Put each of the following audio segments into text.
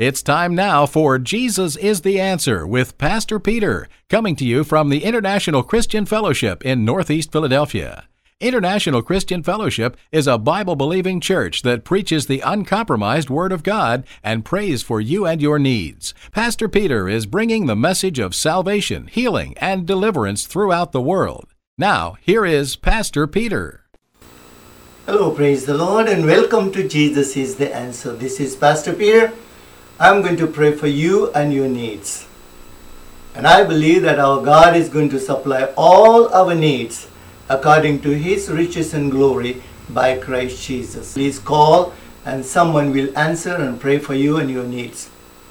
It's time now for Jesus is the Answer with Pastor Peter, coming to you from the International Christian Fellowship in Northeast Philadelphia. International Christian Fellowship is a Bible-believing church that preaches the uncompromised Word of God and prays for you and your needs. Pastor Peter is bringing the message of salvation, healing, and deliverance throughout the world. Now, here is Pastor Peter. Hello, praise the Lord, and welcome to Jesus is the Answer. This is Pastor Peter. I'm going to pray for you and your needs. And I believe that our God is going to supply all our needs according to His riches and glory by Christ Jesus. Please call and someone will answer and pray for you and your needs.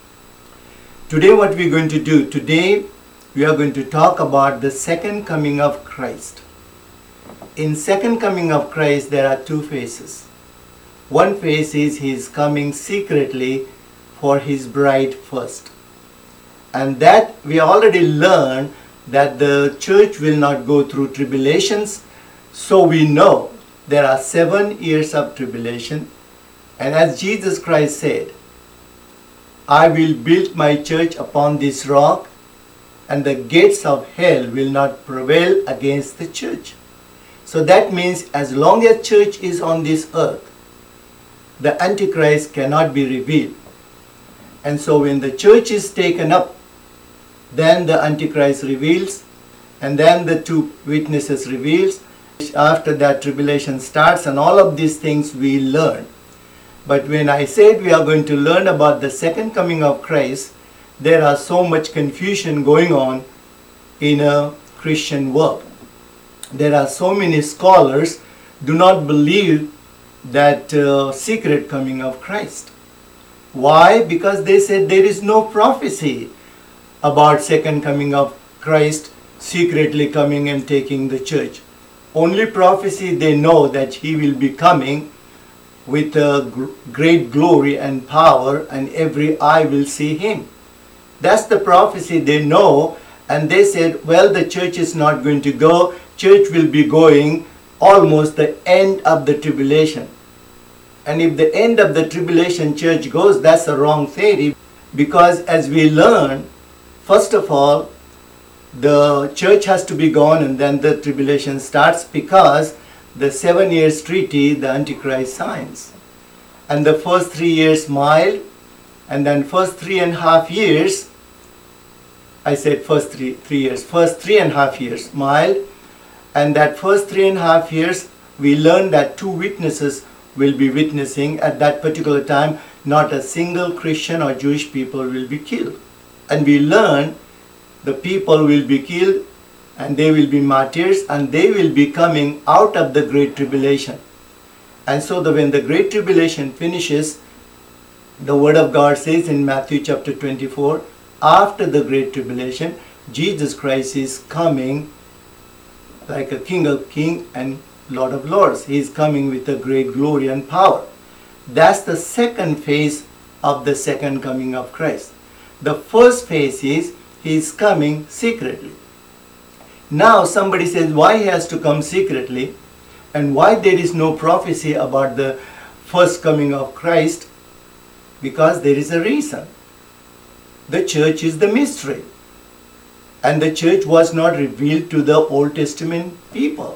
Today what we're going to do, we are going to talk about the second coming of Christ. In second coming of Christ there are two phases. One phase is He is coming secretly for His bride first. And that we already learned that the church will not go through tribulations. So we know there are 7 years of tribulation. And as Jesus Christ said, I will build my church upon this rock, and the gates of hell will not prevail against the church. So that means as long as church is on this earth, the Antichrist cannot be revealed. And so when the church is taken up, then the Antichrist reveals, and then the two witnesses reveals. After that tribulation starts, and all of these things we learn. But when I said we are going to learn about the second coming of Christ, there are so much confusion going on in a Christian world. There are so many scholars do not believe that secret coming of Christ. Why? Because they said there is no prophecy about second coming of Christ secretly coming and taking the church. Only prophecy they know that He will be coming with great glory and power, and every eye will see Him. That's the prophecy they know, and they said, well, the church is not going to go. Church will be going almost the end of the tribulation. And if the end of the tribulation church goes, that's a wrong theory, because as we learn, first of all, the church has to be gone and then the tribulation starts, because the 7 years treaty the Antichrist signs. And the first 3 years mild, and then first 3.5 years, I said first three years, first 3.5 years mild, and that first 3.5 years we learn that 2 witnesses will be witnessing at that particular time. Not a single Christian or Jewish people will be killed. And we learn the people will be killed and they will be martyrs, and they will be coming out of the Great Tribulation. And so when the Great Tribulation finishes, the Word of God says in Matthew chapter 24, after the Great Tribulation, Jesus Christ is coming like a King of Kings and Lord of Lords. He is coming with a great glory and power. That's the second phase of the second coming of Christ. The first phase is He is coming secretly. Now somebody says, why He has to come secretly, and why there is no prophecy about the first coming of Christ? Because there is a reason. The church is the mystery, and the church was not revealed to the Old Testament people.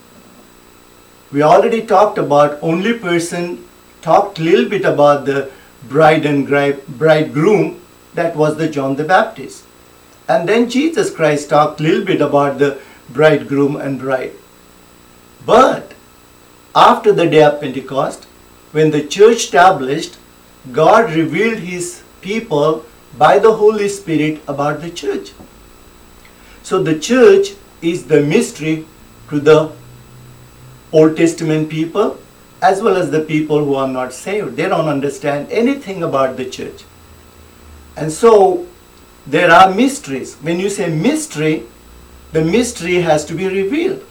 We already talked about, only person talked a little bit about the bride and bridegroom, that was the John the Baptist. And then Jesus Christ talked a little bit about the bridegroom and bride. But after the day of Pentecost, when the church established, God revealed His people by the Holy Spirit about the church. So the church is the mystery to the Old Testament people as well as the people who are not saved. They don't understand anything about the church. And so there are mysteries. When you say mystery, the mystery has to be revealed.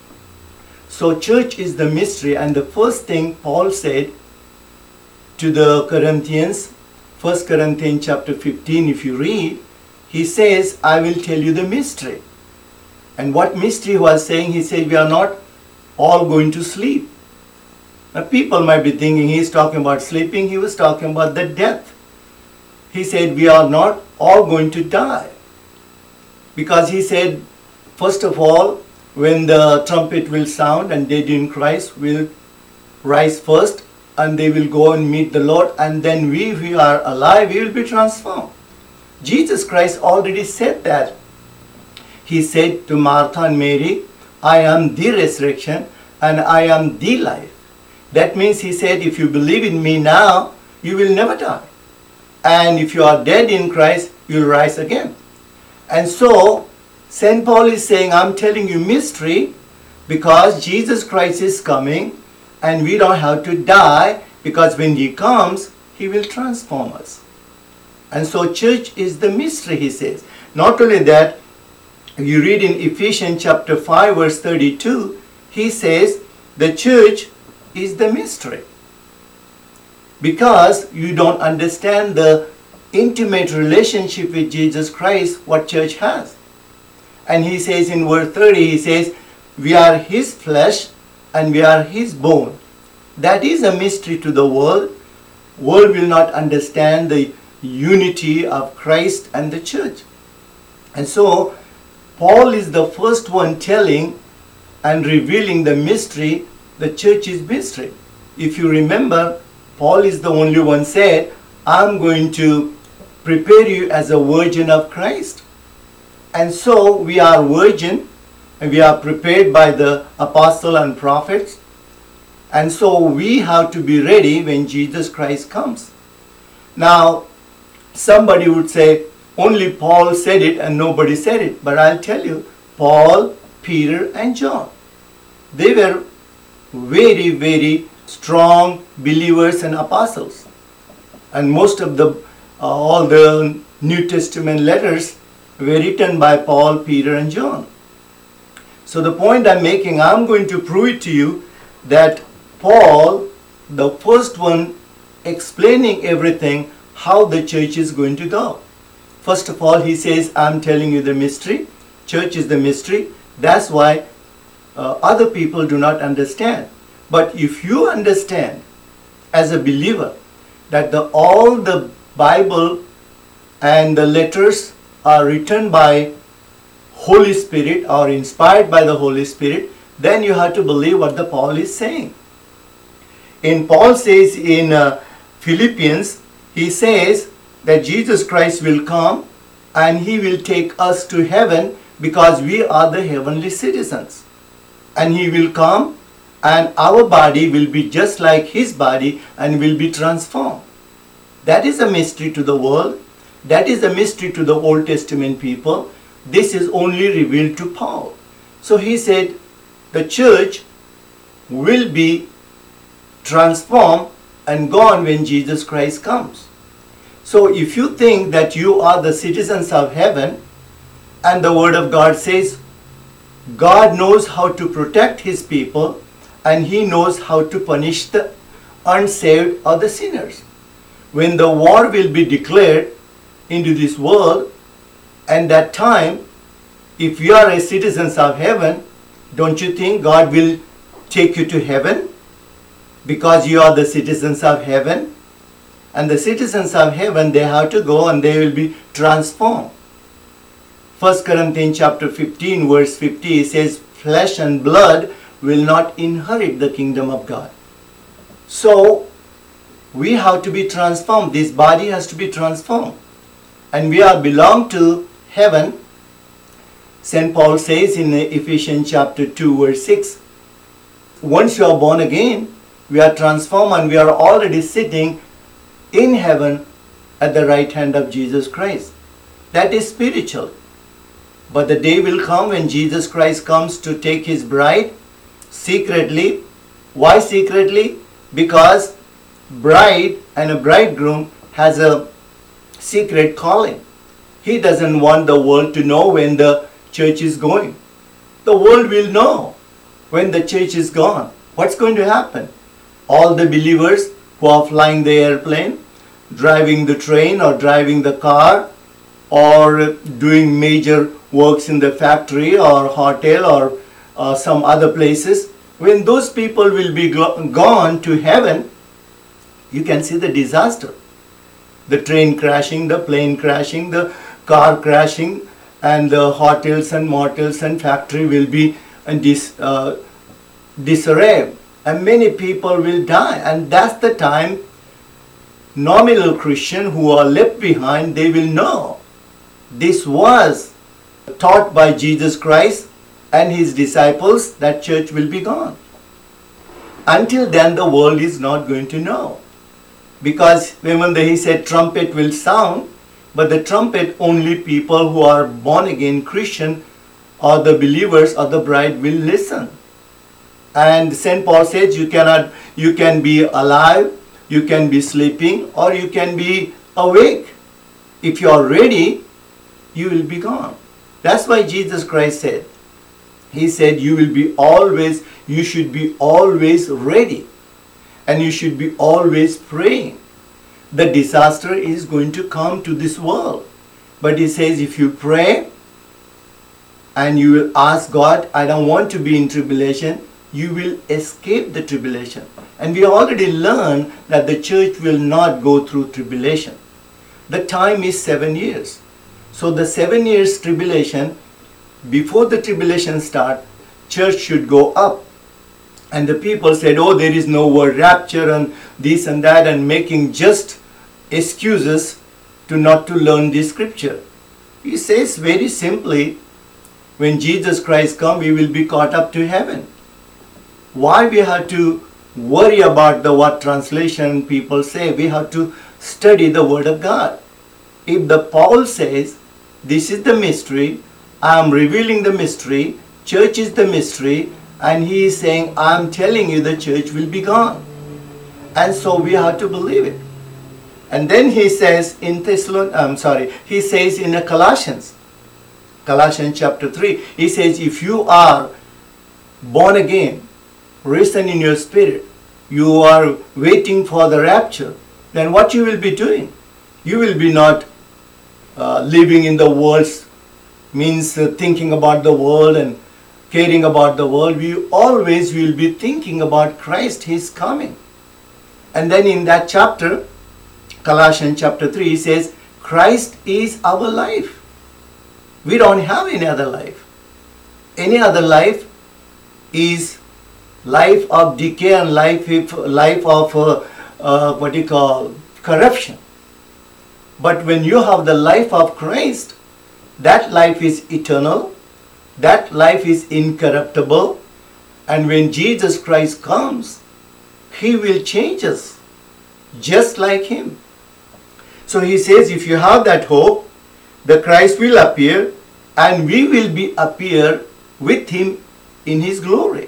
So church is the mystery, and the first thing Paul said to the Corinthians, 1 Corinthians chapter 15, if you read, he says, I will tell you the mystery. And what mystery he was saying? He said, we are not all going to sleep. Now people might be thinking he's talking about sleeping. He was talking about the death. he said we are not all going to die. Because he said, first of all, when the trumpet will sound and dead in Christ will rise first, and they will go and meet the Lord, and then we who are alive, we will be transformed. Jesus Christ already said that. He said to Martha and Mary, I am the resurrection and I am the life. That means he said, if you believe in me now, you will never die. And if you are dead in Christ, you will rise again. And so, St. Paul is saying, I'm telling you mystery because Jesus Christ is coming and we don't have to die, because when he comes, he will transform us. And so church is the mystery, he says. Not only that, you read in Ephesians chapter 5 verse 32, he says the church is the mystery. Because you don't understand the intimate relationship with Jesus Christ, what church has. And he says in verse 30, he says, we are his flesh and we are his bone. That is a mystery to the world. World will not understand the unity of Christ and the church. And so, Paul is the first one telling and revealing the mystery, the church is mystery. If you remember, Paul is the only one said, I'm going to prepare you as a virgin of Christ. And so we are virgin and we are prepared by the apostle and prophets. And so we have to be ready when Jesus Christ comes. Now, somebody would say, only Paul said it and nobody said it. But I'll tell you, Paul, Peter and John, they were very, very strong believers and apostles. And most of all the New Testament letters were written by Paul, Peter and John. So the point I'm making, I'm going to prove it to you that Paul, the first one explaining everything, how the church is going to go. First of all, he says, I'm telling you the mystery. Church is the mystery. That's why other people do not understand. But if you understand as a believer that all the Bible and the letters are written by Holy Spirit or inspired by the Holy Spirit, then you have to believe what the Paul is saying. And Paul says in Philippians, he says that Jesus Christ will come and he will take us to heaven because we are the heavenly citizens. And he will come and our body will be just like his body and will be transformed. That is a mystery to the world. That is a mystery to the Old Testament people. This is only revealed to Paul. So he said the church will be transformed and gone when Jesus Christ comes. So if you think that you are the citizens of heaven, and the Word of God says God knows how to protect his people and he knows how to punish the unsaved or the sinners. When the war will be declared into this world, and that time, if you are a citizens of heaven, don't you think God will take you to heaven? Because you are the citizens of heaven. And the citizens of heaven, they have to go and they will be transformed. 1 Corinthians chapter 15 verse 50 says, flesh and blood will not inherit the kingdom of God. So, we have to be transformed. This body has to be transformed. And we are belong to heaven. St. Paul says in Ephesians chapter 2 verse 6, once you are born again, we are transformed and we are already sitting in heaven at the right hand of Jesus Christ. That is spiritual. But the day will come when Jesus Christ comes to take his bride secretly. Why secretly? Because bride and a bridegroom has a secret calling. He doesn't want the world to know when the church is going. The world will know when the church is gone. What's going to happen? All the believers who are flying the airplane, driving the train or driving the car, or doing major works in the factory or hotel or some other places, when those people will be gone to heaven, you can see the disaster. The train crashing, the plane crashing, the car crashing, and the hotels and motels and factory will be in disarray. And many people will die. And that's the time nominal Christian who are left behind, they will know this was taught by Jesus Christ and his disciples, that church will be gone. Until then, the world is not going to know. Because remember, he said trumpet will sound, but the trumpet only people who are born again Christian or the believers or the bride will listen. And St. Paul says you can be alive, you can be sleeping, or you can be awake. If you are ready, you will be gone. That's why Jesus Christ said, he said you should be always ready. And you should be always praying. The disaster is going to come to this world. But he says if you pray and you will ask God, I don't want to be in tribulation, you will escape the tribulation. And we already learned that the church will not go through tribulation. The time is 7 years. So the 7 years tribulation, before the tribulation start, church should go up. And the people said, oh, there is no word rapture and this and that, and making just excuses to not to learn this scripture. He says very simply, when Jesus Christ comes, we will be caught up to heaven. Why we have to worry about what translation people say? We have to study the Word of God. If the Paul says, this is the mystery, I am revealing the mystery, church is the mystery, and he is saying, I am telling you the church will be gone. And so we have to believe it. And then he says in Colossians chapter 3, he says, if you are born again, risen in your spirit, you are waiting for the rapture, then what you will be doing? You will be not living in the world, means thinking about the world and caring about the world. We always will be thinking about Christ, his coming. And then in that chapter, Colossians chapter 3, he says, Christ is our life. We don't have any other life. Any other life is life of decay and life of corruption. But when you have the life of Christ, that life is eternal, that life is incorruptible, and when Jesus Christ comes, he will change us just like him. So he says, if you have that hope, the Christ will appear and we will appear with him in his glory.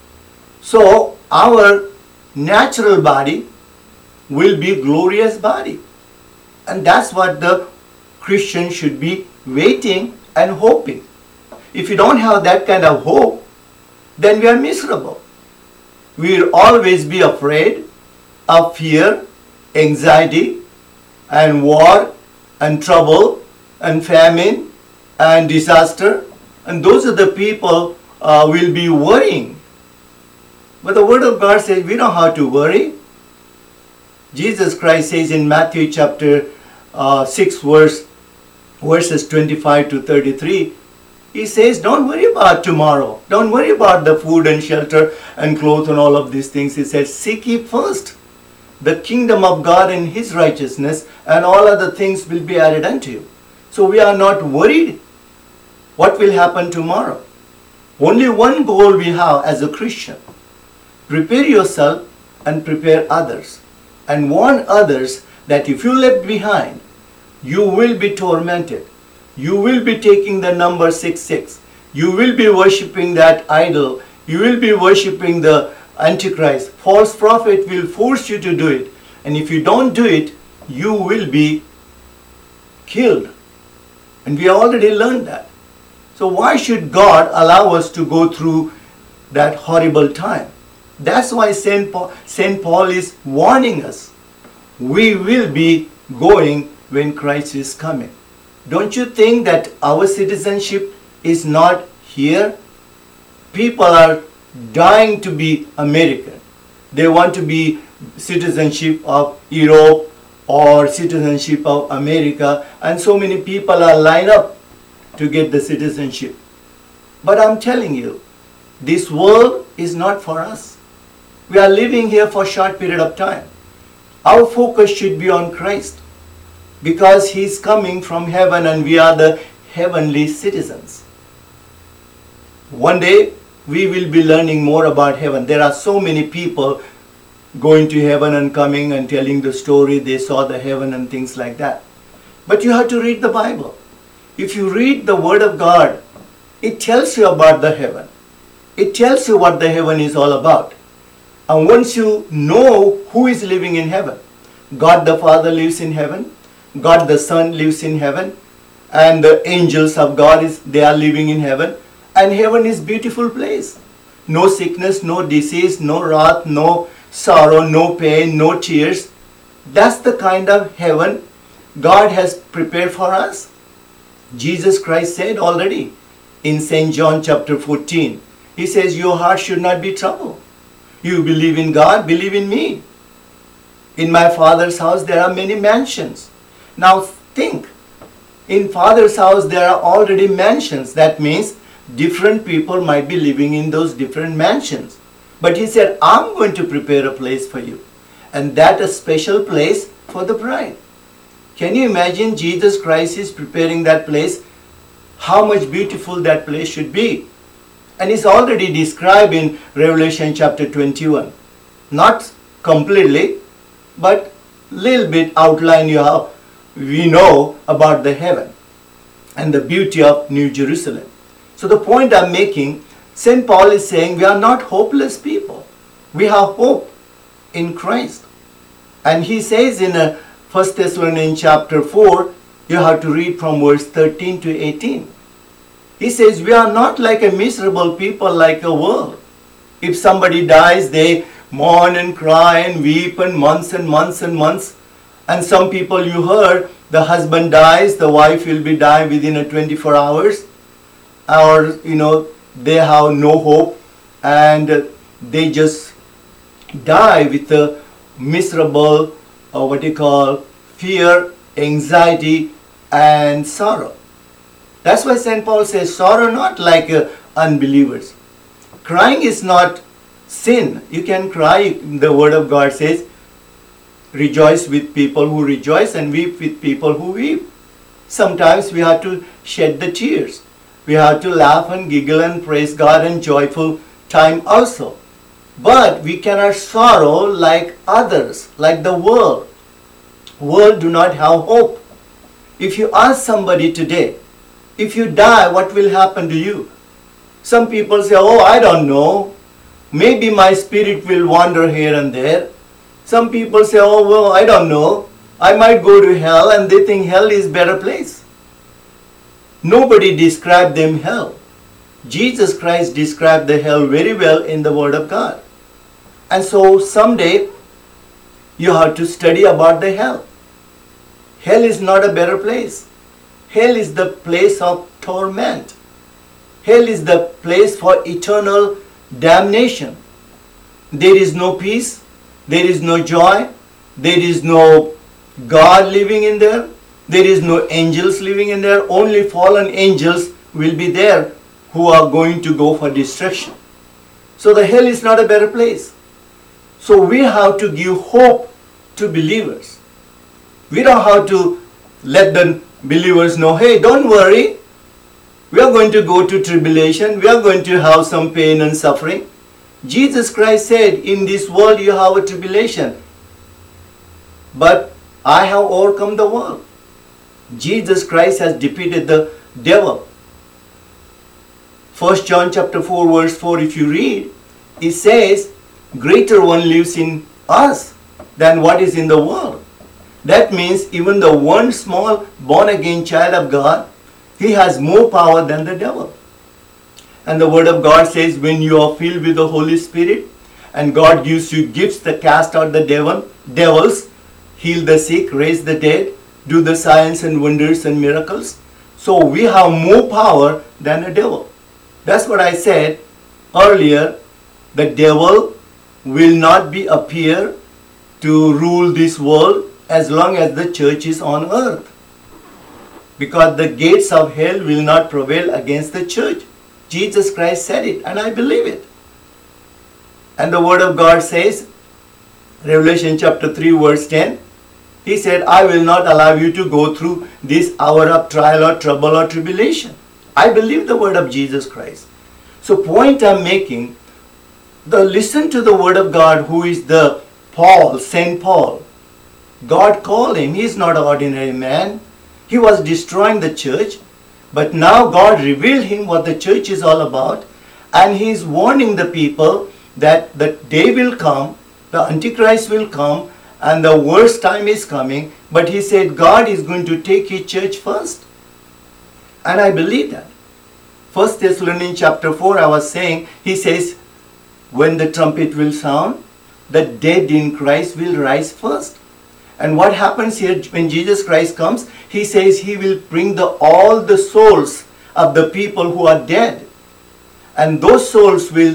So our natural body will be glorious body. And that's what the Christian should be waiting and hoping. If you don't have that kind of hope, then we are miserable. We will always be afraid of fear, anxiety, and war, and trouble, and famine, and disaster. And those are the people will be worrying. But the Word of God says we don't have to worry. Jesus Christ says in Matthew chapter 6 verses 25 to 33, he says, don't worry about tomorrow. Don't worry about the food and shelter and clothes and all of these things. He says, seek ye first the kingdom of God and his righteousness, and all other things will be added unto you. So we are not worried what will happen tomorrow. Only one goal we have as a Christian. Prepare yourself and prepare others. And warn others that if you left behind, you will be tormented. You will be taking the number 66. You will be worshipping that idol. You will be worshipping the Antichrist. False prophet will force you to do it. And if you don't do it, you will be killed. And we already learned that. So why should God allow us to go through that horrible time? That's why St. Paul is warning us. We will be going when Christ is coming. Don't you think that our citizenship is not here? People are dying to be American. They want to be citizenship of Europe or citizenship of America, and so many people are lined up to get the citizenship. But I'm telling you, this world is not for us. We are living here for a short period of time. Our focus should be on Christ, because He is coming from heaven and we are the heavenly citizens. One day we will be learning more about heaven. There are so many people going to heaven and coming and telling the story, they saw the heaven and things like that. But you have to read the Bible. If you read the Word of God, it tells you about the heaven. It tells you what the heaven is all about. And once you know who is living in heaven, God the Father lives in heaven, God the Son lives in heaven, and the angels of God, they are living in heaven. And heaven is a beautiful place. No sickness, no disease, no wrath, no sorrow, no pain, no tears. That's the kind of heaven God has prepared for us. Jesus Christ said already in St. John chapter 14, He says, your heart should not be troubled. You believe in God, believe in me. In my Father's house there are many mansions. Now think, in Father's house there are already mansions. That means different people might be living in those different mansions. But He said, I'm going to prepare a place for you. And that a special place for the bride. Can you imagine Jesus Christ is preparing that place? How much beautiful that place should be. And it's already described in Revelation chapter 21. Not completely, but little bit outline you how we know about the heaven and the beauty of New Jerusalem. So the point I'm making, St. Paul is saying we are not hopeless people. We have hope in Christ. And he says in 1 Thessalonians chapter 4, you have to read from verse 13 to 18. He says we are not like a miserable people like a world. If somebody dies, they mourn and cry and weep and months and months and months. And some people you heard, the husband dies, the wife will be die within 24 hours. Or, they have no hope and they just die with a miserable, fear, anxiety and sorrow. That's why St. Paul says, sorrow not like unbelievers. Crying is not sin. You can cry, the Word of God says, rejoice with people who rejoice and weep with people who weep. Sometimes we have to shed the tears. We have to laugh and giggle and praise God and joyful time also. But we cannot sorrow like others, like the world. World do not have hope. If you ask somebody today, if you die, what will happen to you? Some people say, oh, I don't know. Maybe my spirit will wander here and there. Some people say, oh, well, I don't know. I might go to hell, and they think hell is a better place. Nobody described them hell. Jesus Christ described the hell very well in the Word of God. And so someday you have to study about the hell. Hell is not a better place. Hell is the place of torment. Hell is the place for eternal damnation. There is no peace. There is no joy. There is no God living in there. There is no angels living in there. Only fallen angels will be there who are going to go for destruction. So the hell is not a better place. So we have to give hope to believers. We don't have to let the believers know, hey, don't worry. We are going to go to tribulation. We are going to have some pain and suffering. Jesus Christ said, in this world you have a tribulation. But I have overcome the world. Jesus Christ has defeated the devil. 1 John chapter 4 verse 4, if you read, it says, greater one lives in us than what is in the world. That means even the one small born again child of God, he has more power than the devil. And the Word of God says, when you are filled with the Holy Spirit and God gives you gifts that cast out the devils, heal the sick, raise the dead, do the signs and wonders and miracles. So we have more power than the devil. That's what I said earlier. The devil will not be appear to rule this world as long as the church is on earth. Because the gates of hell will not prevail against the church. Jesus Christ said it, and I believe it. And the Word of God says, Revelation chapter 3 verse 10, He said, I will not allow you to go through this hour of trial or trouble or tribulation. I believe the word of Jesus Christ. So point I'm making, listen to the Word of God, who is the Paul, Saint Paul. God called him. He is not an ordinary man. He was destroying the church, but now God revealed him what the church is all about, and he is warning the people that the day will come, the Antichrist will come, and the worst time is coming, but he said God is going to take his church first. And I believe that. 1 Thessalonians chapter 4, I was saying, he says, when the trumpet will sound, the dead in Christ will rise first. And what happens here when Jesus Christ comes? He says he will bring all the souls of the people who are dead. And those souls will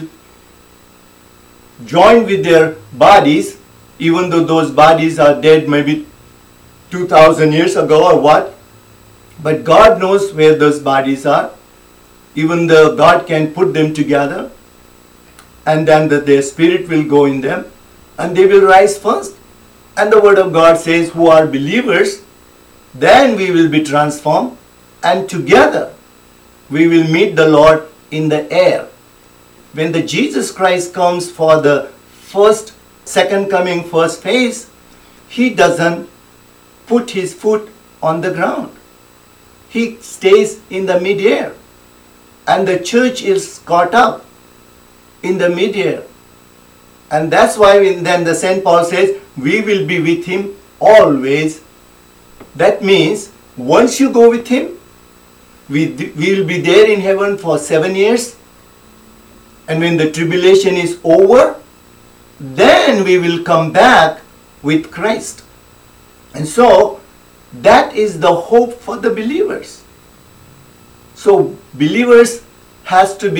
join with their bodies, even though those bodies are dead maybe 2,000 years ago or what. But God knows where those bodies are. Even though God can put them together, and then their spirit will go in them, and they will rise first. And the Word of God says, who are believers, then we will be transformed, and together we will meet the Lord in the air. When the Jesus Christ comes for the second coming, first phase, he doesn't put his foot on the ground. He stays in the mid-air. And the church is caught up in the mid-air. And that's why then the Saint Paul says, we will be with him always. That means, once you go with him, we will be there in heaven for 7 years. And when the tribulation is over, then we will come back with Christ. And so, that is the hope for the believers. So, believers has to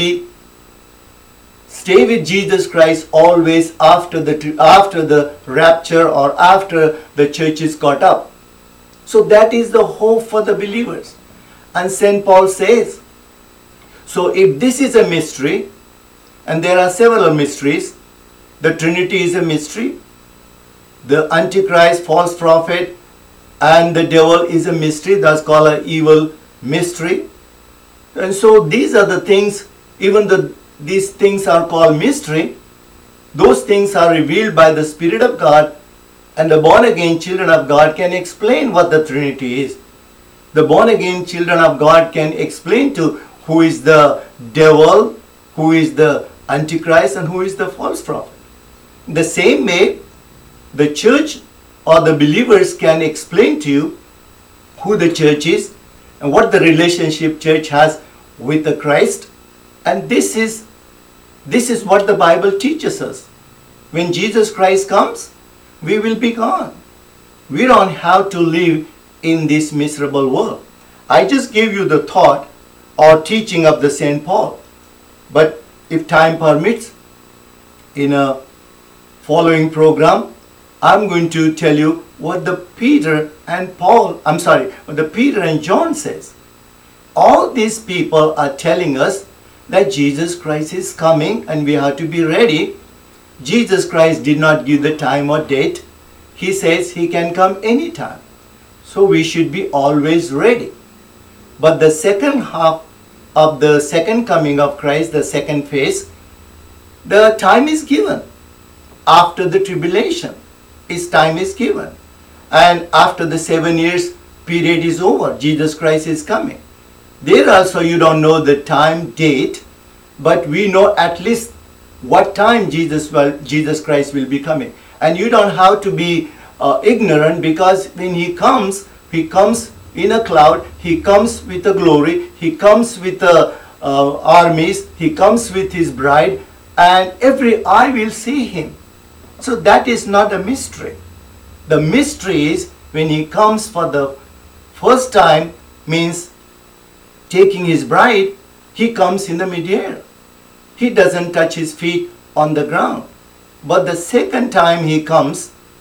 stay with Jesus Christ always after the rapture or after the church is caught up. So that is the hope for the believers. And St. Paul says, so if this is a mystery, and there are several mysteries, the Trinity is a mystery, the Antichrist, false prophet, and the devil is a mystery, that's called an evil mystery. And so these are the things, even these things are called mystery. Those things are revealed by the Spirit of God, and the born-again children of God can explain what the Trinity is. The born-again children of God can explain to who is the devil, who is the Antichrist, and who is the false prophet. The same way, the church or the believers can explain to you who the church is and what the relationship church has with the Christ. And this is what the Bible teaches us. When Jesus Christ comes, we will be gone. We don't have to live in this miserable world. I just gave you the thought or teaching of the St. Paul. But if time permits, in a following program, I'm going to tell you what the Peter and John says. All these people are telling us that Jesus Christ is coming and we have to be ready. Jesus Christ did not give the time or date. He says he can come anytime. So we should be always ready. But the second half of the second coming of Christ, the second phase, the time is given. After the tribulation, his time is given. And after the 7 years period is over, Jesus Christ is coming. There also you don't know the time, date, but we know at least what time Jesus Christ will be coming. And you don't have to be ignorant, because when he comes in a cloud, he comes with a glory, he comes with armies, he comes with his bride, and every eye will see him. So that is not a mystery. The mystery is when he comes for the first time, means taking his bride, he comes in the mid-air. He doesn't touch his feet on the ground. But the second time he comes,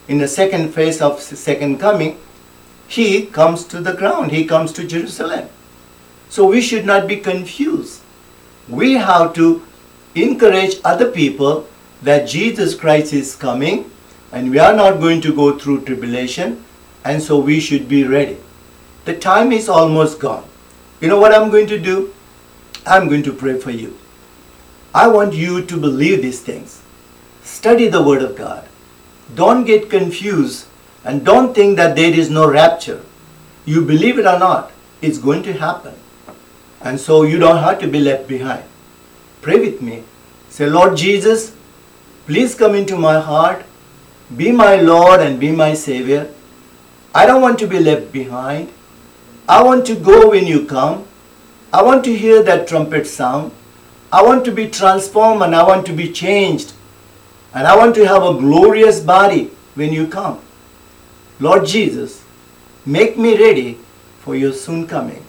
in the second phase of second coming, he comes to the ground. He comes to Jerusalem. So we should not be confused. We have to encourage other people that Jesus Christ is coming and we are not going to go through tribulation, and so we should be ready. The time is almost gone. You know what I'm going to do? I'm going to pray for you. I want you to believe these things. Study the Word of God. Don't get confused and don't think that there is no rapture. You believe it or not, it's going to happen. And so you don't have to be left behind. Pray with me. Say, Lord Jesus, please come into my heart. Be my Lord and be my Savior. I don't want to be left behind. I want to go when you come. I want to hear that trumpet sound. I want to be transformed and I want to be changed. And I want to have a glorious body when you come. Lord Jesus, make me ready for your soon coming.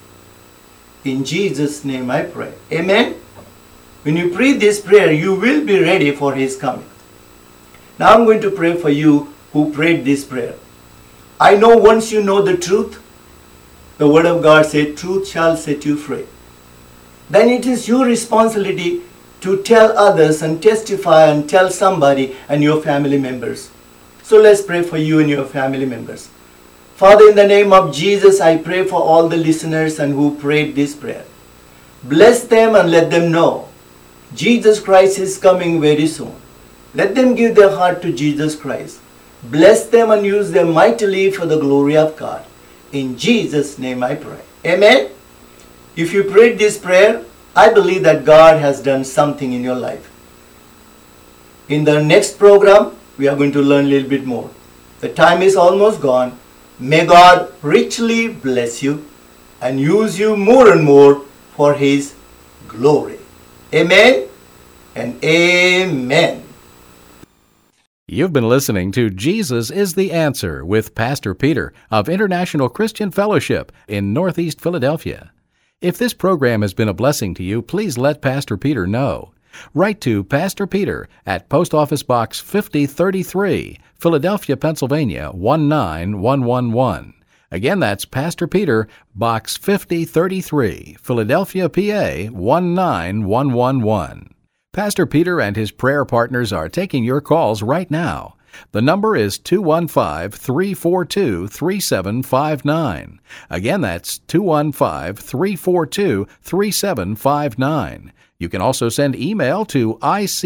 In Jesus' name I pray. Amen. When you pray this prayer, you will be ready for His coming. Now I'm going to pray for you who prayed this prayer. I know once you know the truth, the Word of God said, truth shall set you free. Then it is your responsibility to tell others and testify and tell somebody and your family members. So let's pray for you and your family members. Father, in the name of Jesus, I pray for all the listeners and who prayed this prayer. Bless them and let them know Jesus Christ is coming very soon. Let them give their heart to Jesus Christ. Bless them and use them mightily for the glory of God. In Jesus' name I pray. Amen. If you prayed this prayer, I believe that God has done something in your life. In the next program, we are going to learn a little bit more. The time is almost gone. May God richly bless you and use you more and more for His glory. Amen and amen. You've been listening to Jesus is the Answer with Pastor Peter of International Christian Fellowship in Northeast Philadelphia. If this program has been a blessing to you, please let Pastor Peter know. Write to Pastor Peter at Post Office Box 5033, Philadelphia, Pennsylvania 19111. Again, that's Pastor Peter, Box 5033, Philadelphia, PA 19111. Pastor Peter and his prayer partners are taking your calls right now. The number is 215-342-3759. Again, that's 215-342-3759. You can also send email to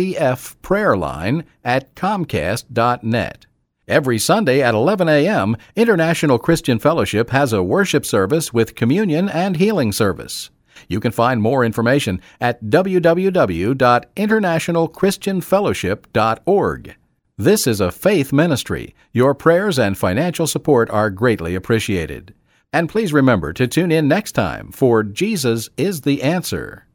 icfprayerline@comcast.net. Every Sunday at 11 a.m., International Christian Fellowship has a worship service with communion and healing service. You can find more information at www.internationalchristianfellowship.org. This is a faith ministry. Your prayers and financial support are greatly appreciated. And please remember to tune in next time for Jesus is the Answer.